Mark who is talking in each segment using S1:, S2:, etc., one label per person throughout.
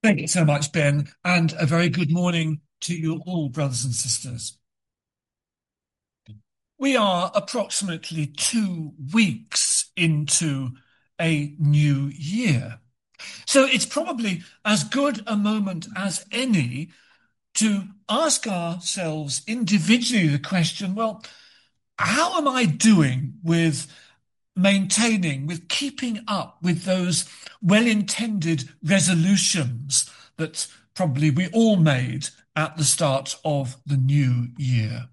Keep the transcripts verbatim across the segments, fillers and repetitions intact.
S1: Thank you so much, Ben, and a very good morning to you all, brothers and sisters. We are approximately two weeks into a new year. So it's probably as good a moment as any to ask ourselves individually the question, well, how am I doing with maintaining, with keeping up with those well-intended resolutions that probably we all made at the start of the new year?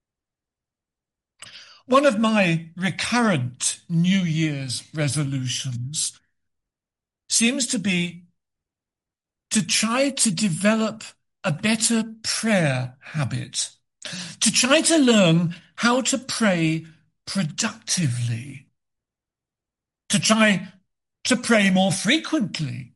S1: One of my recurrent New Year's resolutions seems to be to try to develop a better prayer habit, to try to learn how to pray productively, to try to pray more frequently.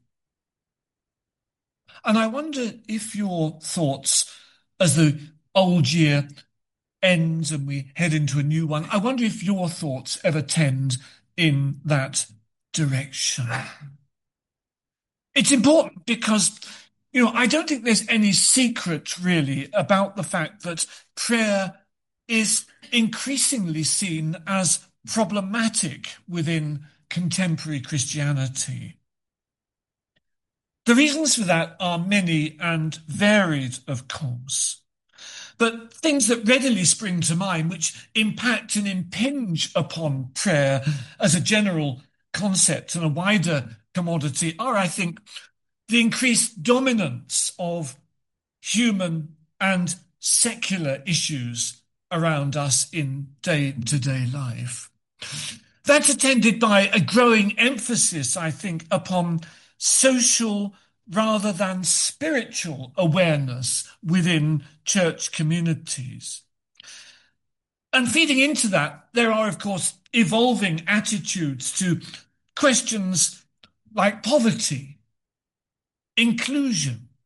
S1: And I wonder if your thoughts as the old year ends and we head into a new one, I wonder if your thoughts ever tend in that direction. It's important because, you know, I don't think there's any secret really about the fact that prayer is increasingly seen as problematic within contemporary Christianity. The reasons for that are many and varied, of course. But things that readily spring to mind, which impact and impinge upon prayer as a general concept and a wider commodity, are, I think, the increased dominance of human and secular issues around us in day-to-day life. That's attended by a growing emphasis, I think, upon social rather than spiritual awareness within church communities. And feeding into that, there are, of course, evolving attitudes to questions like poverty, inclusion,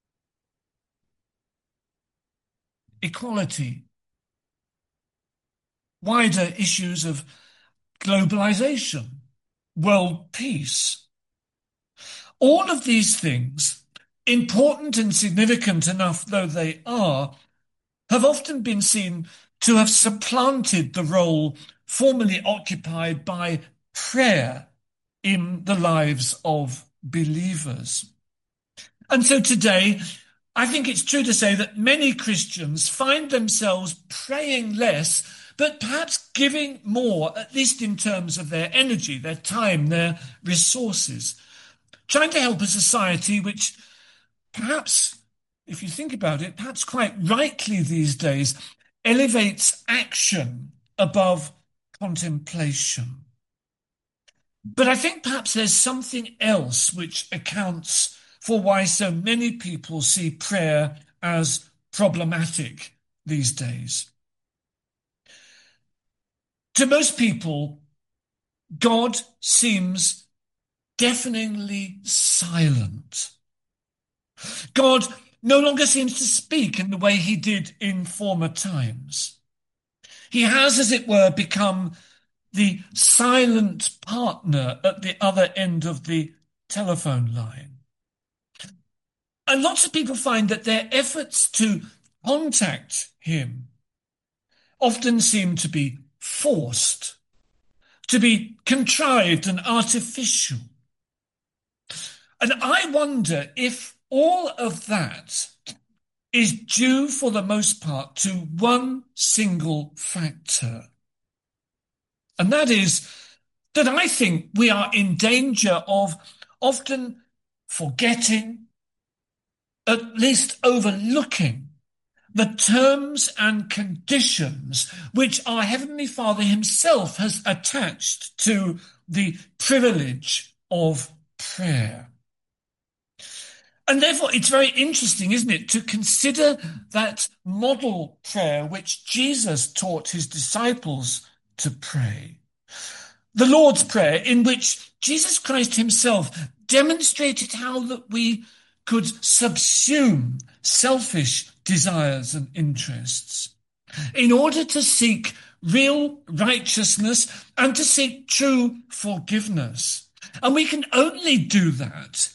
S1: equality, wider issues of globalization, world peace. All of these things, important and significant enough though they are, have often been seen to have supplanted the role formerly occupied by prayer in the lives of believers. And so today, I think it's true to say that many Christians find themselves praying less, but perhaps giving more, at least in terms of their energy, their time, their resources, trying to help a society which perhaps, if you think about it, perhaps quite rightly these days, elevates action above contemplation. But I think perhaps there's something else which accounts for why so many people see prayer as problematic these days. To most people, God seems deafeningly silent. God no longer seems to speak in the way he did in former times. He has, as it were, become the silent partner at the other end of the telephone line. And lots of people find that their efforts to contact him often seem to be forced, to be contrived and artificial. And I wonder if all of that is due, for the most part, to one single factor. And that is that I think we are in danger of often forgetting, at least overlooking, the terms and conditions which our Heavenly Father himself has attached to the privilege of prayer. And therefore, it's very interesting, isn't it, to consider that model prayer which Jesus taught his disciples to pray. The Lord's Prayer, in which Jesus Christ himself demonstrated how that we could subsume selfish desires and interests in order to seek real righteousness and to seek true forgiveness. And we can only do that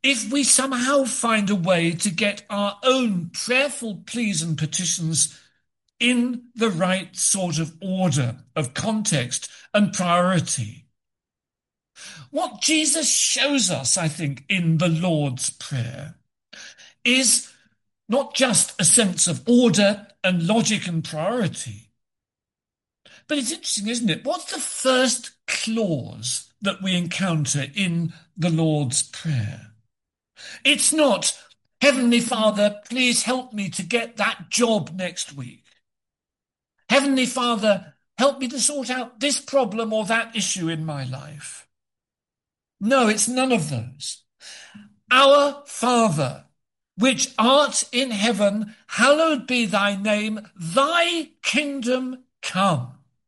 S1: if we somehow find a way to get our own prayerful pleas and petitions in the right sort of order of context and priority. What Jesus shows us, I think, in the Lord's Prayer is not just a sense of order and logic and priority, but it's interesting, isn't it? What's the first clause that we encounter in the Lord's Prayer? It's not, Heavenly Father, please help me to get that job next week. Heavenly Father, help me to sort out this problem or that issue in my life. No, it's none of those. Our Father, which art in heaven, hallowed be thy name, thy kingdom come.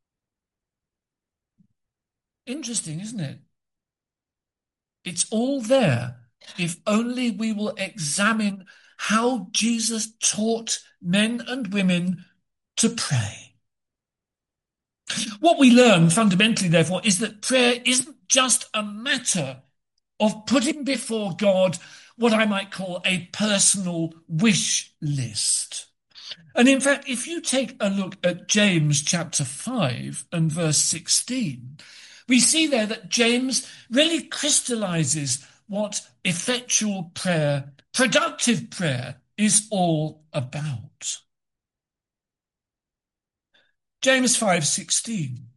S1: Interesting, isn't it? It's all there, if only we will examine how Jesus taught men and women to pray. What we learn fundamentally, therefore, is that prayer isn't just a matter of putting before God what I might call a personal wish list. And in fact, if you take a look at James chapter five and verse sixteen, we see there that James really crystallizes what effectual prayer, productive prayer, is all about. James five sixteen.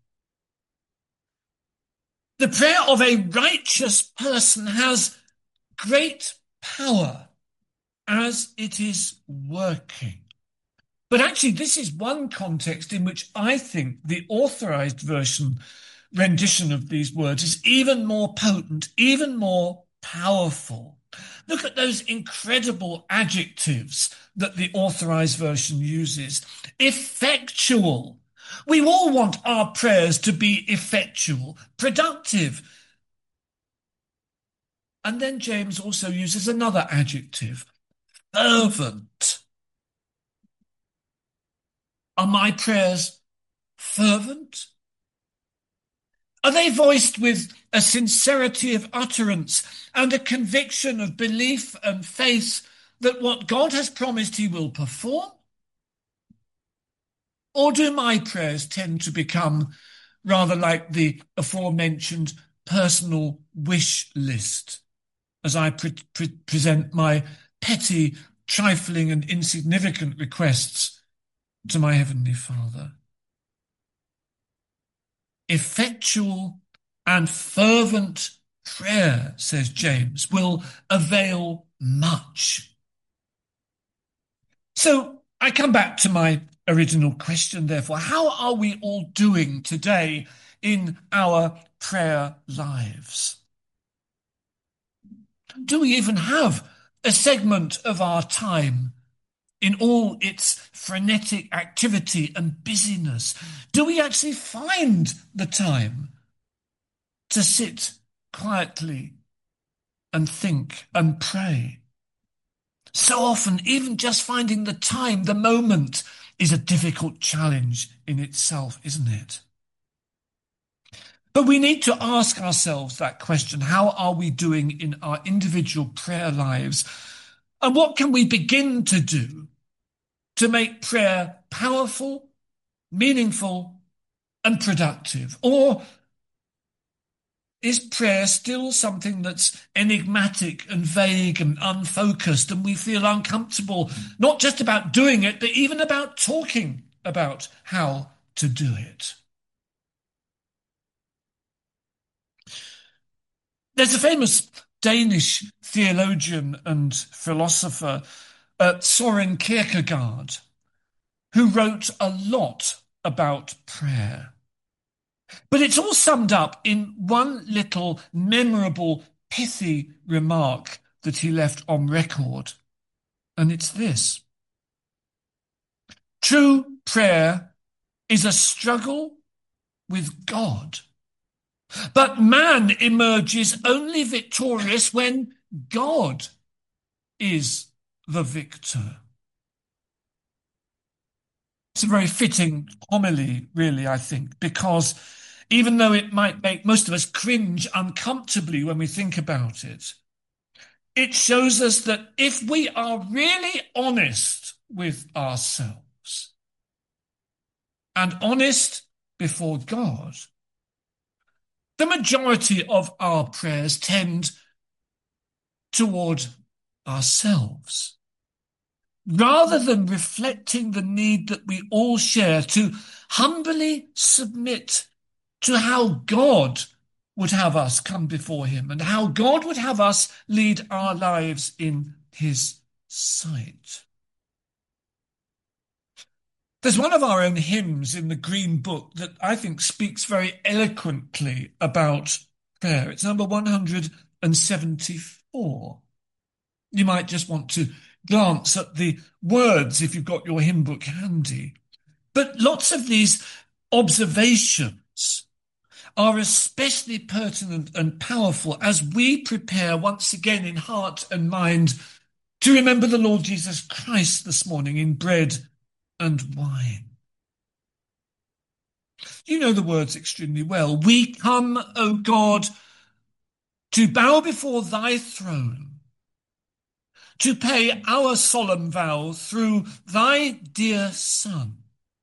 S1: The prayer of a righteous person has great power as it is working. But actually, this is one context in which I think the authorized version rendition of these words is even more potent, even more powerful. Look at those incredible adjectives that the authorized version uses. Effectual. We all want our prayers to be effectual, productive. And then James also uses another adjective, fervent. Are my prayers fervent? Are they voiced with a sincerity of utterance and a conviction of belief and faith that what God has promised he will perform? Or do my prayers tend to become rather like the aforementioned personal wish list as I pre pre present my petty, trifling and insignificant requests to my Heavenly Father? Effectual and fervent prayer, says James, will avail much. So I come back to my original question, therefore. How are we all doing today in our prayer lives? Do we even have a segment of our time in all its frenetic activity and busyness? Do we actually find the time to sit quietly and think and pray? So often, even just finding the time, the moment, is a difficult challenge in itself, isn't it? But we need to ask ourselves that question. How are we doing in our individual prayer lives? And what can we begin to do to make prayer powerful, meaningful, and productive? Or is prayer still something that's enigmatic and vague and unfocused, and we feel uncomfortable, not just about doing it, but even about talking about how to do it? There's a famous Danish theologian and philosopher, uh, Soren Kierkegaard, who wrote a lot about prayer. But it's all summed up in one little memorable, pithy remark that he left on record. And it's this: true prayer is a struggle with God. But man emerges only victorious when God is the victor. It's a very fitting homily, really, I think, because even though it might make most of us cringe uncomfortably when we think about it, It shows us that if we are really honest with ourselves and honest before God, the majority of our prayers tend toward ourselves, rather than reflecting the need that we all share to humbly submit to how God would have us come before him and how God would have us lead our lives in his sight. There's one of our own hymns in the Green Book that I think speaks very eloquently about prayer. It's number one hundred seventy-four. You might just want to glance at the words if you've got your hymn book handy. But lots of these observations are especially pertinent and powerful as we prepare once again in heart and mind to remember the Lord Jesus Christ this morning in bread and wine. You know the words extremely well. We come, O God, to bow before thy throne, to pay our solemn vow through thy dear Son.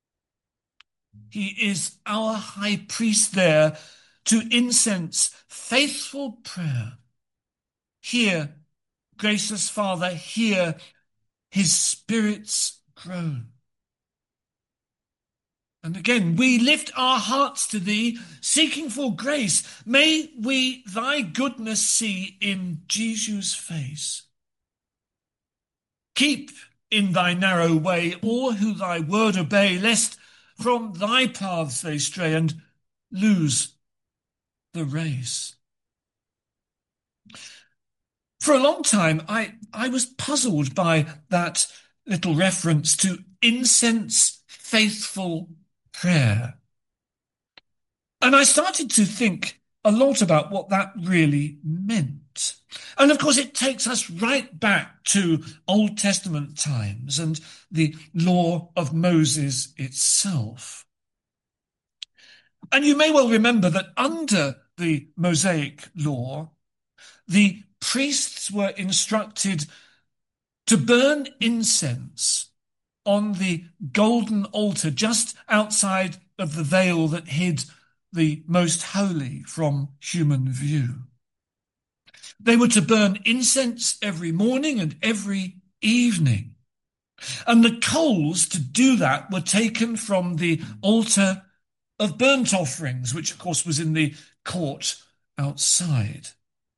S1: He is our high priest there to incense faithful prayer. Hear, gracious Father, hear his Spirit's groan. And again, we lift our hearts to thee, seeking for grace. May we thy goodness see in Jesus' face. Keep in thy narrow way all who thy word obey, lest from thy paths they stray and lose the race. For a long time, I, I was puzzled by that little reference to incense faithful prayer. And I started to think a lot about what that really meant. And of course, it takes us right back to Old Testament times and the law of Moses itself. And you may well remember that under the Mosaic law, the priests were instructed to burn incense on the golden altar just outside of the veil that hid the most holy from human view. They were to burn incense every morning and every evening. And the coals to do that were taken from the altar of burnt offerings, which of course was in the court outside.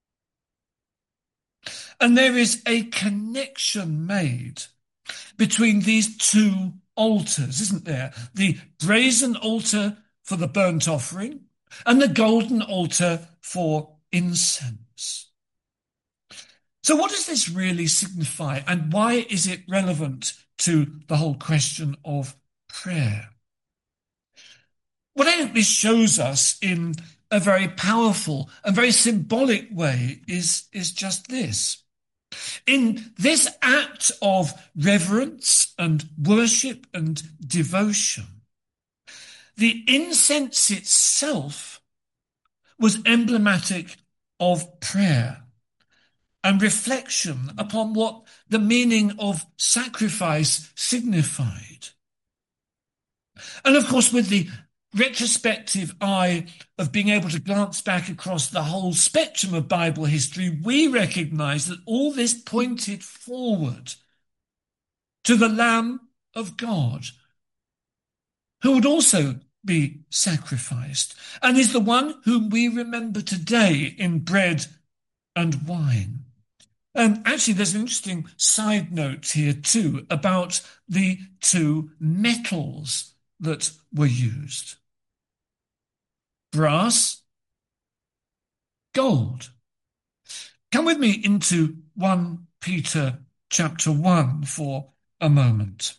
S1: And there is a connection made between these two altars, isn't there? The brazen altar for the burnt offering and the golden altar for incense. So what does this really signify, and why is it relevant to the whole question of prayer? What I think this shows us in a very powerful and very symbolic way is, is just this. In this act of reverence and worship and devotion, the incense itself was emblematic of prayer and reflection upon what the meaning of sacrifice signified. And of course, with the retrospective eye of being able to glance back across the whole spectrum of Bible history, we recognize that all this pointed forward to the Lamb of God, who would also be sacrificed, and is the one whom we remember today in bread and wine. And actually, there's an interesting side note here too about the two metals that were used. Brass, gold. Come with me into First Peter chapter one for a moment.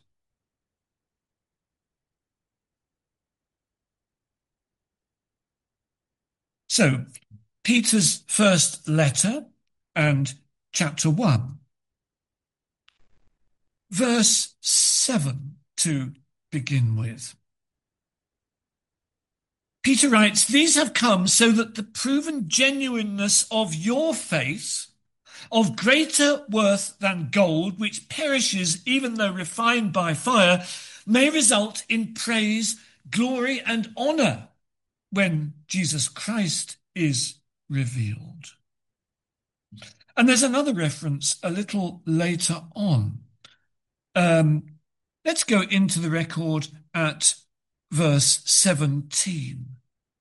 S1: So, Peter's first letter and chapter one, verse seven to begin with. Peter writes, "These have come so that the proven genuineness of your faith, of greater worth than gold, which perishes even though refined by fire, may result in praise, glory, and honor when Jesus Christ is revealed. And there's another reference a little later on. Um, let's go into the record at verse seventeen.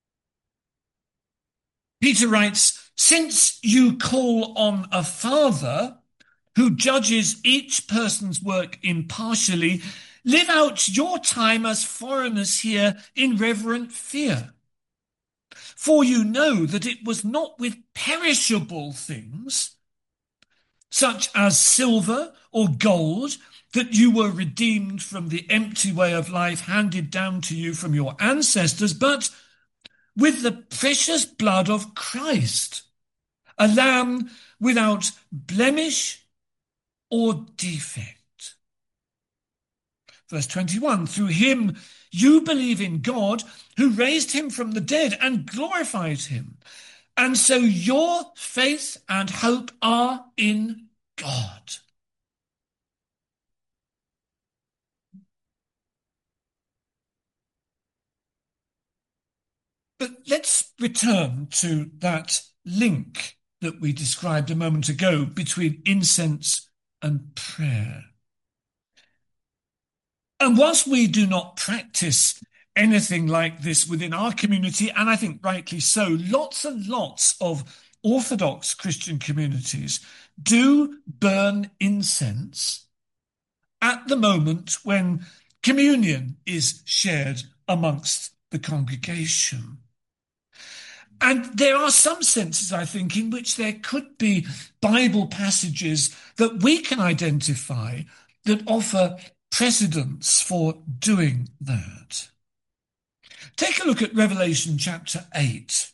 S1: Peter writes, "Since you call on a Father who judges each person's work impartially, live out your time as foreigners here in reverent fear. For you know that it was not with perishable things, such as silver or gold, that you were redeemed from the empty way of life handed down to you from your ancestors, but with the precious blood of Christ, a lamb without blemish or defect." Verse twenty-one, "Through him you believe in God, who raised him from the dead and glorified him. And so your faith and hope are in God." But let's return to that link that we described a moment ago between incense and prayer. And whilst we do not practice anything like this within our community, and I think rightly so, lots and lots of Orthodox Christian communities do burn incense at the moment when communion is shared amongst the congregation. And there are some senses, I think, in which there could be Bible passages that we can identify that offer precedents for doing that. Take a look at Revelation chapter eight.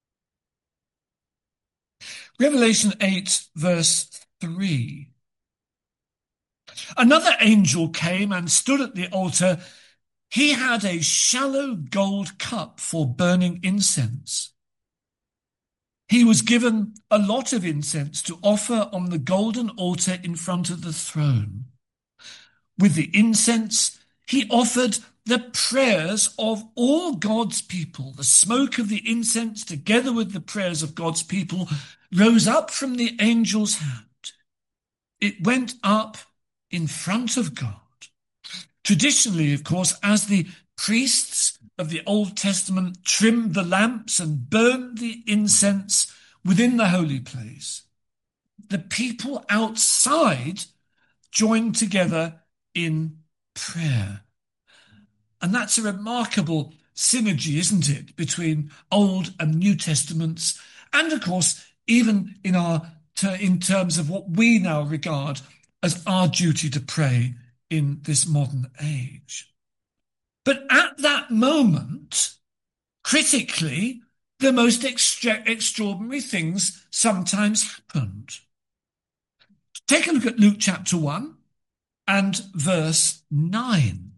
S1: Revelation eight, verse three. "Another angel came and stood at the altar. He had a shallow gold cup for burning incense. He was given a lot of incense to offer on the golden altar in front of the throne. With the incense, he offered the prayers of all God's people. The smoke of the incense, together with the prayers of God's people, rose up from the angel's hand. It went up in front of God. Traditionally, of course, as the priests of the Old Testament trimmed the lamps and burned the incense within the holy place, the people outside joined together in prayer. And that's a remarkable synergy, isn't it, between Old and New Testaments, and of course, even in our in terms of what we now regard as our duty to pray in this modern age. But at that moment, critically, the most extra- extraordinary things sometimes happened. Take a look at Luke chapter one and verse nine.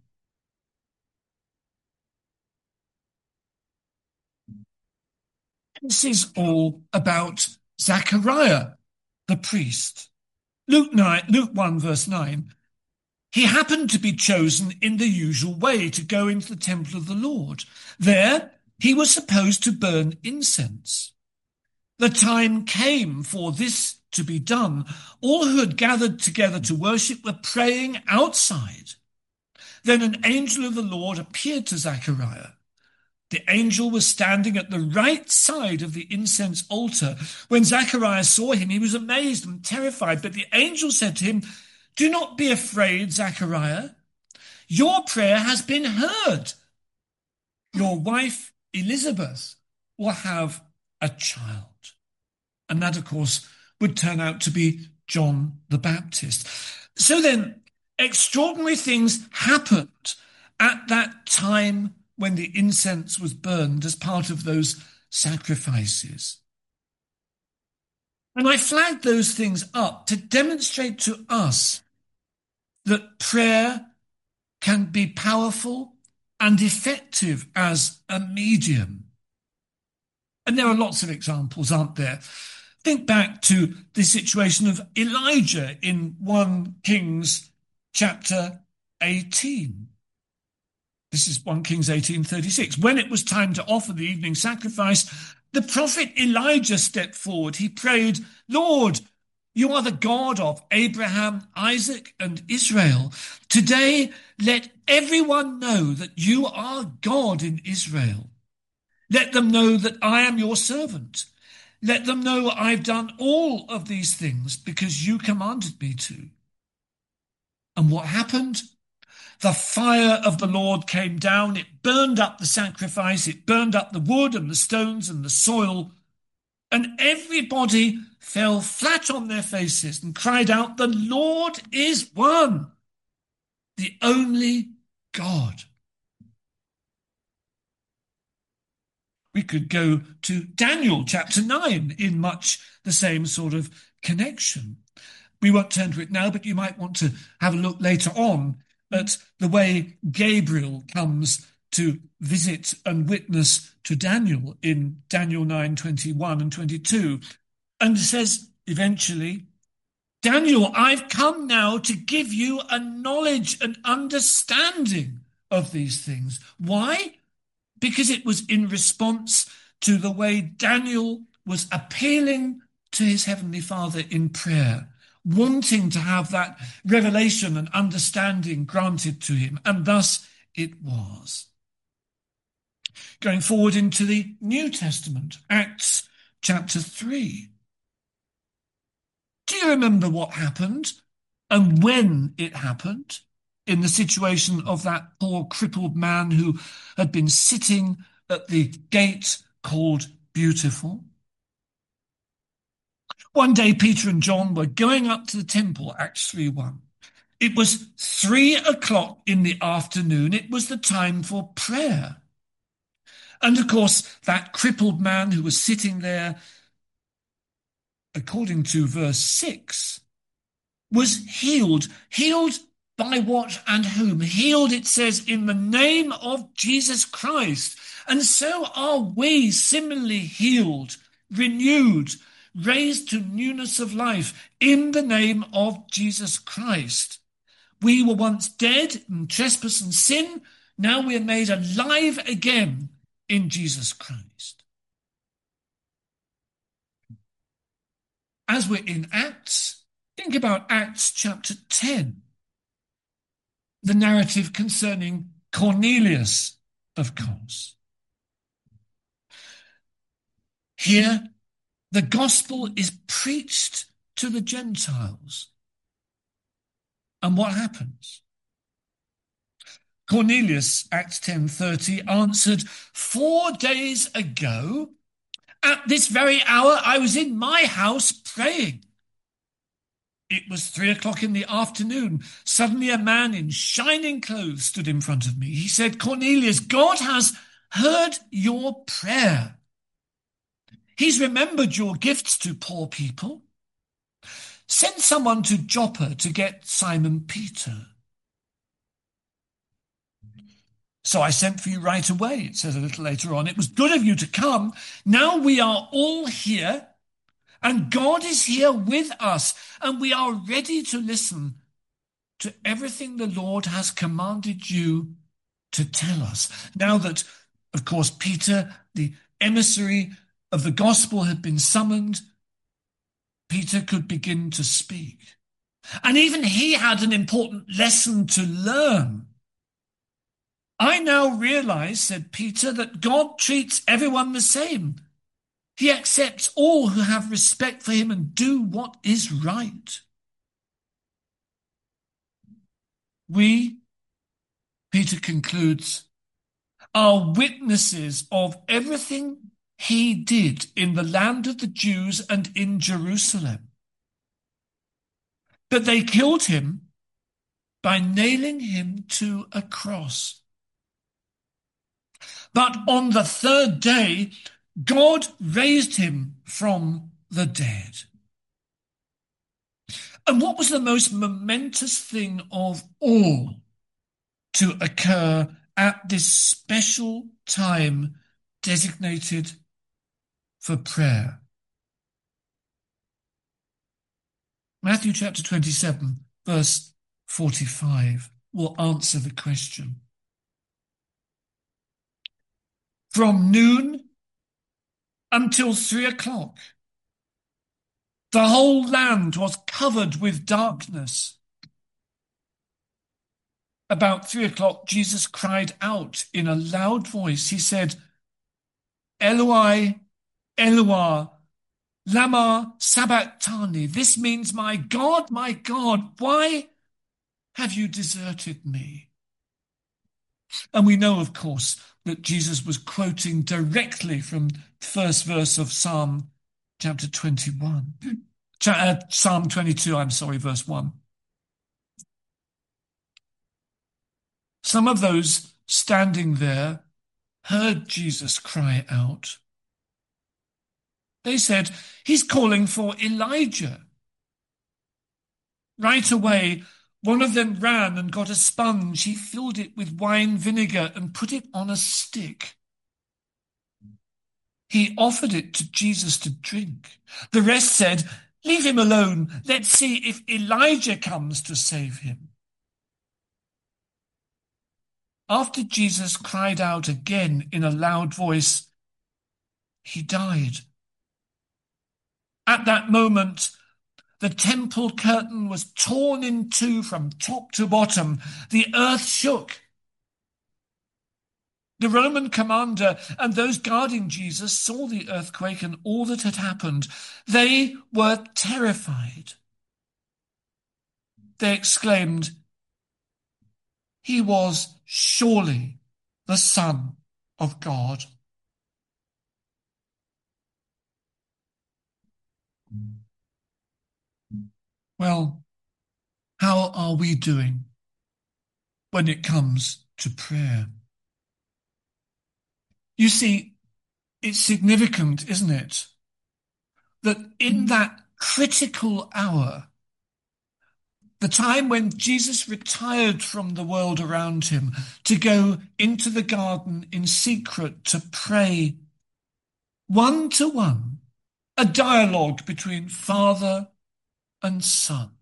S1: This is all about Zachariah, the priest. Luke nine, Luke one, verse nine. "He happened to be chosen in the usual way to go into the temple of the Lord. There he was supposed to burn incense. The time came for this to be done. All who had gathered together to worship were praying outside. Then an angel of the Lord appeared to Zachariah. The angel was standing at the right side of the incense altar. When Zachariah saw him, he was amazed and terrified. But the angel said to him, 'Do not be afraid, Zachariah. Your prayer has been heard. Your wife, Elizabeth, will have a child.'" And that, of course, would turn out to be John the Baptist. So then, extraordinary things happened at that time when the incense was burned as part of those sacrifices. And I flagged those things up to demonstrate to us that prayer can be powerful and effective as a medium. And there are lots of examples, aren't there? Think back to the situation of Elijah in First Kings chapter eighteen. This is First Kings eighteen thirty-six. When it was time to offer the evening sacrifice, the prophet Elijah stepped forward. He prayed, "Lord, you are the God of Abraham, Isaac, and Israel. Today, let everyone know that you are God in Israel. Let them know that I am your servant. Let them know I've done all of these things because you commanded me to." And what happened? The fire of the Lord came down. It burned up the sacrifice. It burned up the wood and the stones and the soil. And everybody fell flat on their faces and cried out, "The Lord is one, the only God." We could go to Daniel chapter nine in much the same sort of connection. We won't turn to it now, but you might want to have a look later on at the way Gabriel comes to visit and witness to Daniel in Daniel nine twenty-one and twenty-two, and says eventually, "Daniel, I've come now to give you a knowledge and understanding of these things." Why? Because it was in response to the way Daniel was appealing to his Heavenly Father in prayer, wanting to have that revelation and understanding granted to him, and thus it was. Going forward into the New Testament, Acts chapter three. Do you remember what happened and when it happened in the situation of that poor crippled man who had been sitting at the gate called Beautiful? One day, Peter and John were going up to the temple, Acts three one. It was three o'clock in the afternoon. It was the time for prayer. And of course, that crippled man who was sitting there, according to verse six, was healed. Healed by what and whom? Healed, it says, in the name of Jesus Christ. And so are we similarly healed, renewed, raised to newness of life in the name of Jesus Christ. We were once dead in trespass and sin. Now we are made alive again in Jesus Christ. As we're in Acts, think about Acts chapter ten, the narrative concerning Cornelius, of course. Here, the gospel is preached to the Gentiles. And what happens? Cornelius, Acts ten thirty, answered, "Four days ago, at this very hour, I was in my house praying. It was three o'clock in the afternoon. Suddenly a man in shining clothes stood in front of me. He said, 'Cornelius, God has heard your prayer. He's remembered your gifts to poor people. Send someone to Joppa to get Simon Peter.' So I sent for you right away," it says a little later on. "It was good of you to come. Now we are all here, and God is here with us, and we are ready to listen to everything the Lord has commanded you to tell us." Now that, of course, Peter, the emissary of the gospel, had been summoned, Peter could begin to speak. And even he had an important lesson to learn. "I now realize," said Peter, "that God treats everyone the same. He accepts all who have respect for him and do what is right." We, Peter concludes, are witnesses of everything he did in the land of the Jews and in Jerusalem. But they killed him by nailing him to a cross. But on the third day, God raised him from the dead. And what was the most momentous thing of all to occur at this special time designated for prayer? Matthew chapter twenty-seven, verse forty-five will answer the question. From noon until three o'clock, the whole land was covered with darkness. About three o'clock, Jesus cried out in a loud voice. He said, Eloi, Eloi, lama sabachthani. This means, my God, my God, why have you deserted me? And we know, of course, that Jesus was quoting directly from the first verse of Psalm chapter twenty-one. Uh, Psalm twenty-two, I'm sorry, verse one. Some of those standing there heard Jesus cry out. They said, he's calling for Elijah. Right away, one of them ran and got a sponge. He filled it with wine vinegar and put it on a stick. He offered it to Jesus to drink. The rest said, leave him alone. Let's see if Elijah comes to save him. After Jesus cried out again in a loud voice, he died. At that moment, the temple curtain was torn in two from top to bottom. The earth shook. The Roman commander and those guarding Jesus saw the earthquake and all that had happened. They were terrified. They exclaimed, he was surely the Son of God. Well, how are we doing when it comes to prayer? You see, it's significant, isn't it, that in that critical hour, the time when Jesus retired from the world around him to go into the garden in secret to pray, one to one, a dialogue between Father and Son.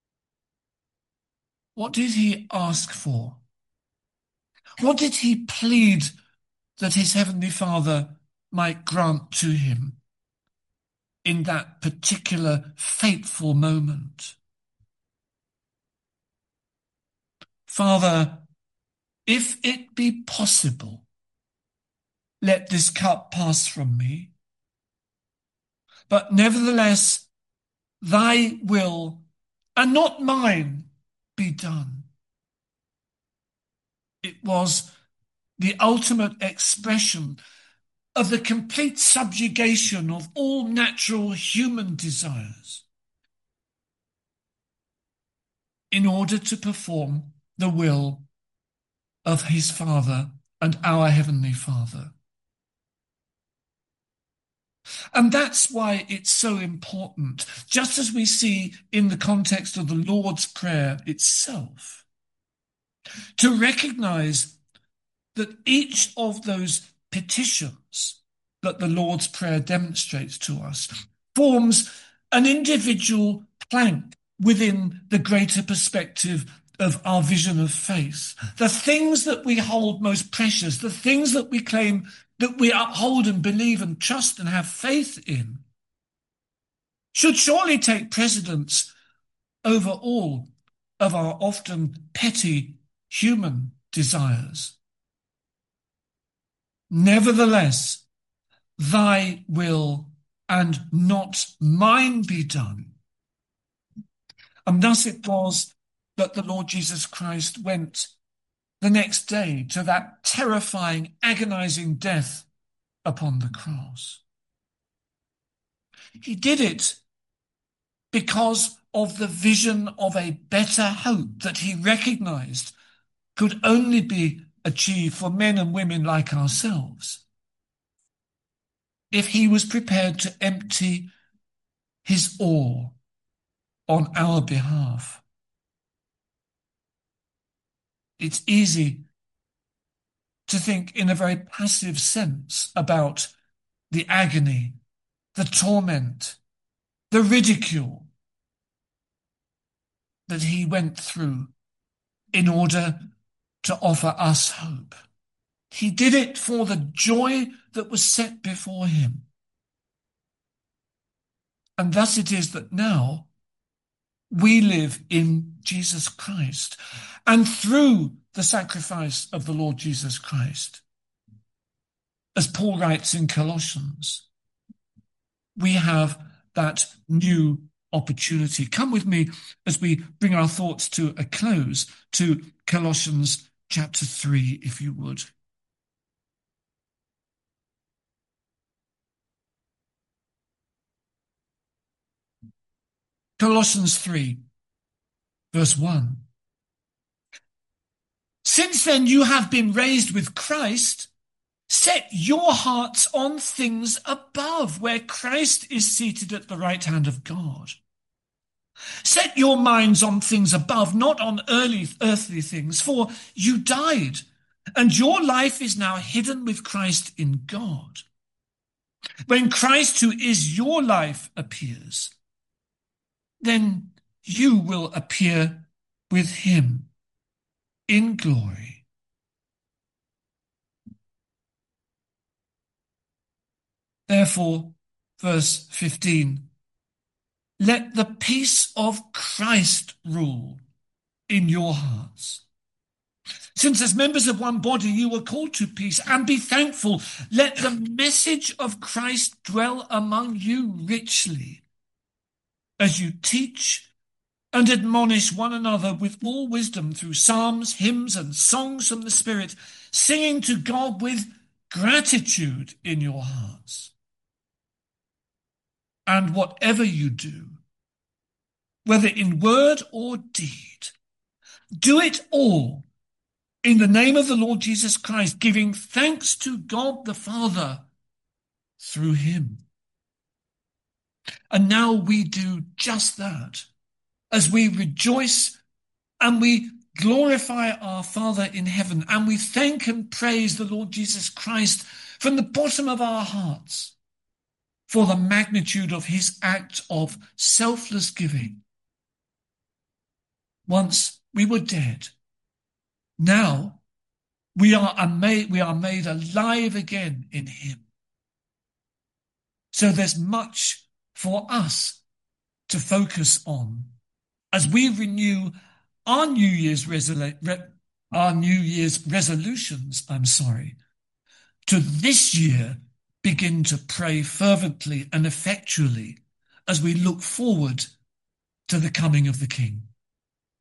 S1: What did he ask for? What did he plead that his heavenly Father might grant to him in that particular fateful moment? Father, if it be possible, let this cup pass from me. But nevertheless, thy will and not mine be done. It was the ultimate expression of the complete subjugation of all natural human desires in order to perform the will of his Father and our Heavenly Father. And that's why it's so important, just as we see in the context of the Lord's Prayer itself, to recognize that each of those petitions that the Lord's Prayer demonstrates to us forms an individual plank within the greater perspective of our vision of faith. The things that we hold most precious, the things that we claim that we uphold and believe and trust and have faith in, should surely take precedence over all of our often petty human desires. Nevertheless, thy will and not mine be done. And thus it was that the Lord Jesus Christ went the next day to that terrifying, agonizing death upon the cross. He did it because of the vision of a better hope that he recognized could only be achieved for men and women like ourselves if he was prepared to empty his all on our behalf. It's easy to think in a very passive sense about the agony, the torment, the ridicule, that he went through in order to offer us hope. He did it for the joy that was set before him. And thus it is that now we live in Jesus Christ. And through the sacrifice of the Lord Jesus Christ, as Paul writes in Colossians, we have that new opportunity. Come with me as we bring our thoughts to a close to Colossians chapter three, if you would. Colossians three, verse one. Since then you have been raised with Christ, set your hearts on things above, where Christ is seated at the right hand of God. Set your minds on things above, not on early earthly things, for you died, and your life is now hidden with Christ in God. When Christ, who is your life, appears, then you will appear with him in glory. Therefore, verse fifteen, let the peace of Christ rule in your hearts. Since as members of one body you were called to peace, and be thankful, let the message of Christ dwell among you richly, as you teach and admonish one another with all wisdom through psalms, hymns, and songs from the Spirit, singing to God with gratitude in your hearts. And whatever you do, whether in word or deed, do it all in the name of the Lord Jesus Christ, giving thanks to God the Father through him. And now we do just that, as we rejoice and we glorify our Father in heaven, and we thank and praise the Lord Jesus Christ from the bottom of our hearts for the magnitude of his act of selfless giving. Once we were dead, now we are made, we are made alive again in him. So there's much for us to focus on as we renew our New Year's resolu- re- our New Year's resolutions, I'm sorry, to this year begin to pray fervently and effectually as we look forward to the coming of the King.